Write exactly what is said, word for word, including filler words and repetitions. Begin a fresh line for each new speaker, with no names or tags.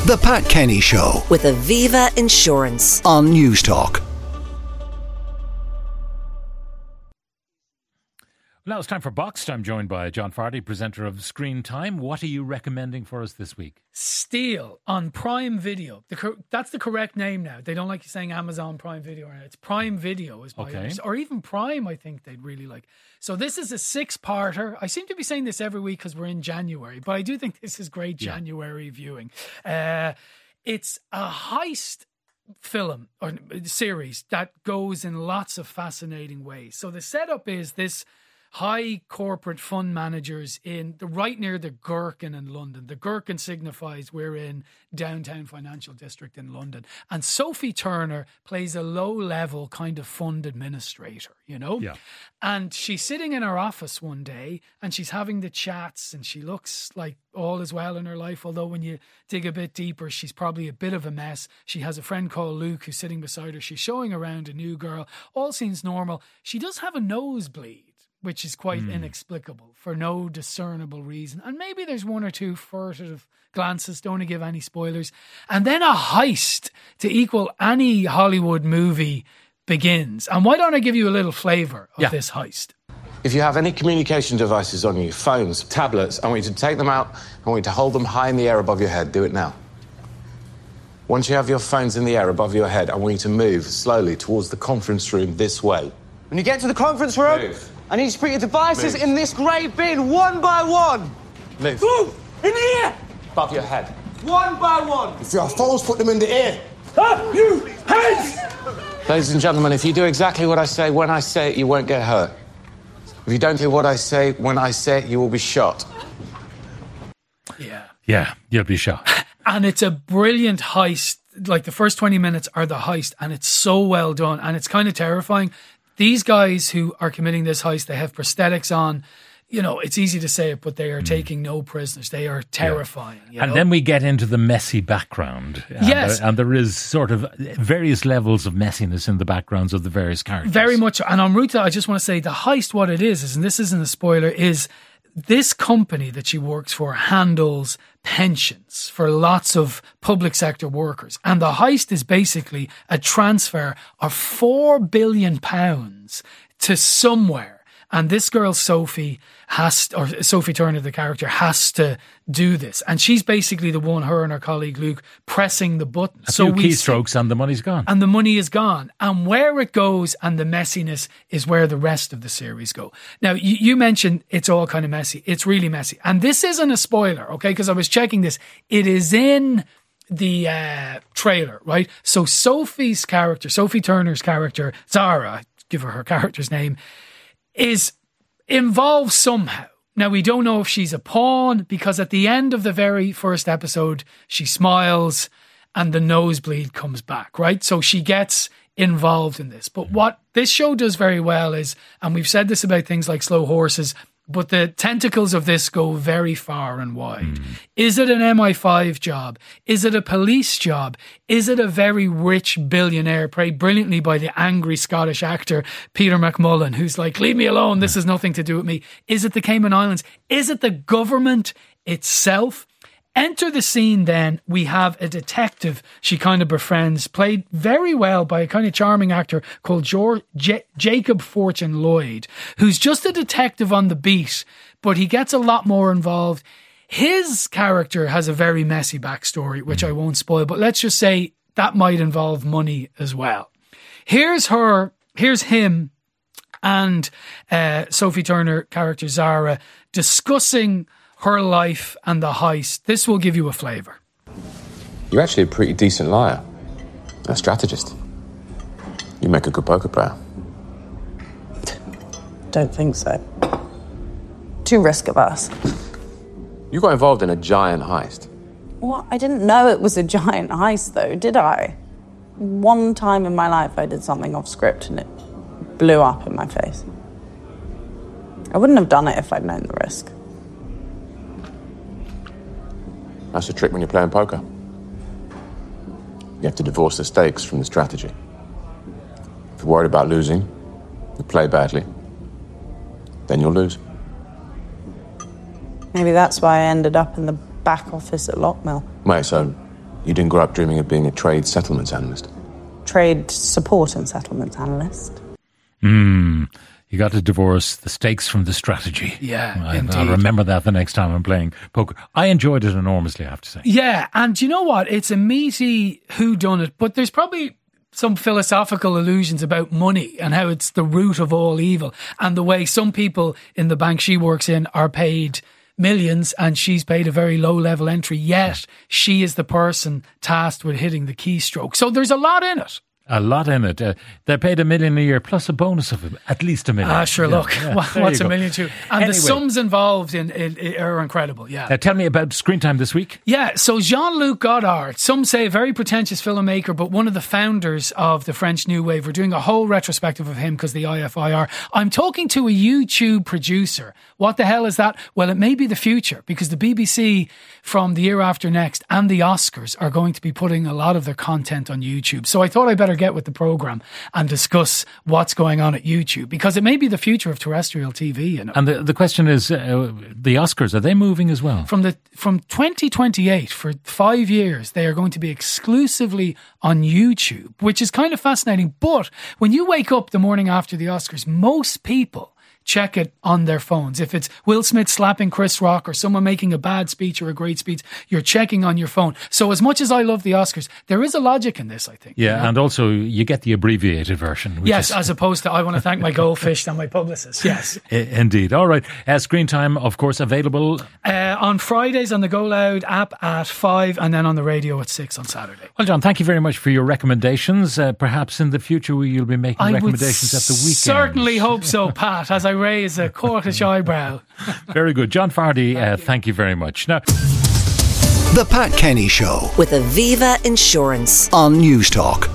The Pat Kenny Show
with Aviva Insurance
on News Talk.
Now it's time for Boxed. I'm joined by John Fardy, presenter of Screen Time. What are you recommending for us this week?
Steel on Prime Video. The cor- that's the correct name now. They don't like you saying Amazon Prime Video. It's Prime Video, is my
Okay.
understanding. Or even Prime, I think they'd really like. So this is a six-parter. I seem to be saying this every week because we're in January, but I do think this is great January yeah. viewing. Uh, it's a heist film or series that goes in lots of fascinating ways. So the setup is this high corporate fund managers in the right near the Gherkin in London. The Gherkin signifies we're in downtown financial district in London. And Sophie Turner plays a low-level kind of fund administrator, you know?
Yeah.
And she's sitting in her office one day and she's having the chats and she looks like all is well in her life, although when you dig a bit deeper, she's probably a bit of a mess. She has a friend called Luke who's sitting beside her. She's showing around a new girl. All seems normal. She does have a nosebleed, which is quite mm. inexplicable for no discernible reason. And maybe there's one or two furtive glances, don't want to give any spoilers. And then a heist to equal any Hollywood movie begins. And why don't I give you a little flavour of
yeah.
this heist?
If you have any communication devices on you, phones, tablets, I want you to take them out. I want you to hold them high in the air above your head. Do it now. Once you have your phones in the air above your head, I want you to move slowly towards the conference room this way.
When you get to the conference room,
move.
I need you to put your devices
Move.
in this grey bin, one by one.
Move.
Move! In the air!
Above your head.
One by one.
If you have phones, put them in the air.
Up, you heads!
Ladies and gentlemen, if you do exactly what I say when I say it, you won't get hurt. If you don't do what I say when I say it, you will be shot.
Yeah.
Yeah, you'll be shot.
And it's a brilliant heist. Like the first twenty minutes are the heist and it's so well done and it's kind of terrifying. These guys who are committing this heist, they have prosthetics on. You know, it's easy to say it, but they are mm. taking no prisoners. They are terrifying.
Yeah.
You
and
know?
then we get into the messy background. And
yes.
There, and there is sort of various levels of messiness in the backgrounds of the various characters.
Very much. And en route, I just want to say the heist, what it is, is, and this isn't a spoiler, is this company that she works for handles pensions for lots of public sector workers. And the heist is basically a transfer of four billion pounds to somewhere. And this girl, Sophie, has, or Sophie Turner, the character, has to do this. And she's basically the one, her and her colleague Luke, pressing the button.
A
so
few
we
keystrokes and the money's gone.
And the money is gone. And where it goes and the messiness is where the rest of the series go. Now, you, you mentioned it's all kind of messy. It's really messy. And this isn't a spoiler, okay? Because I was checking this. It is in the uh, trailer, right? So Sophie's character, Sophie Turner's character, Zara, give her her character's name, is involved somehow. Now, we don't know if she's a pawn because at the end of the very first episode, she smiles and the nosebleed comes back, right? So she gets involved in this. But what this show does very well is, and we've said this about things like Slow Horses, but the tentacles of this go very far and wide. Mm. Is it an M I five job? Is it a police job? Is it a very rich billionaire played brilliantly by the angry Scottish actor Peter McMullen, who's like, leave me alone, this has nothing to do with me? Is it the Cayman Islands? Is it the government itself? Enter the scene then, we have a detective she kind of befriends, played very well by a kind of charming actor called George, J- Jacob Fortune Lloyd, who's just a detective on the beat, but he gets a lot more involved. His character has a very messy backstory, which I won't spoil, but let's just say that might involve money as well. Here's her, here's him and uh, Sophie Turner character Zara discussing her life and the heist. This will give you a flavour.
You're actually a pretty decent liar. A strategist. You make a good poker player.
Don't think so. Too risk averse.
You got involved in a giant heist.
What? I didn't know it was a giant heist, though, did I? One time in my life I did something off script and it blew up in my face. I wouldn't have done it if I'd known the risk.
That's the trick when you're playing poker. You have to divorce the stakes from the strategy. If you're worried about losing, you play badly, then you'll lose.
Maybe that's why I ended up in the back office at Lockmill.
Wait, so You didn't grow up dreaming of being a trade settlements analyst?
Trade support and settlement analyst.
Hmm. You got to divorce the stakes from the strategy.
Yeah,
I,
indeed.
I'll remember that the next time I'm playing poker. I enjoyed it enormously, I have to say.
Yeah, and you know what? It's a meaty whodunit, but there's probably some philosophical illusions about money and how it's the root of all evil, and the way some people in the bank she works in are paid millions and she's paid a very low level entry, yet she is the person tasked with hitting the keystroke. So there's a lot in it.
A lot in it. Uh, they're paid a million a year plus a bonus of at least a million.
Ah, sure,
yeah,
look,
yeah,
what,
there
what's
you
a
go.
million to? And
Anyway.
the sums involved in, in, in are incredible, yeah.
Uh, tell me about Screen Time this week.
Yeah, so Jean-Luc Godard, some say a very pretentious filmmaker, but one of the founders of the French New Wave. We're doing a whole retrospective of him because the I F I R. I'm talking to a YouTube producer. What the hell is that? Well, it may be the future, because the B B C from the year after next and the Oscars are going to be putting a lot of their content on YouTube. So I thought I'd better get with the programme and discuss what's going on at YouTube, because it may be the future of terrestrial T V, you know.
And the, the question is, uh, the Oscars, are they moving as well?
From the from twenty twenty-eight, for five years, they are going to be exclusively on YouTube, which is kind of fascinating. But when you wake up the morning after the Oscars, most people check it on their phones. If it's Will Smith slapping Chris Rock or someone making a bad speech or a great speech, you're checking on your phone. So as much as I love the Oscars, there is a logic in this, I think.
Yeah,
you know?
and also you get the abbreviated version. Which
Yes,
is,
as opposed to I want to thank my goldfish and my publicist. Yes.
I- indeed. All right. Uh, Screen Time, of course, available.
Uh, on Fridays on the Go Loud app at five, and then on the radio at six on Saturday.
Well, John, thank you very much for your recommendations. Uh, perhaps in the future you'll be making
I would
recommendations at the weekend.
certainly hope so, Pat, as I raise a courtish eyebrow.
Very good. John Fardy, uh, thank you very much. Now,
The Pat Kenny Show
with Aviva Insurance.
on News Talk.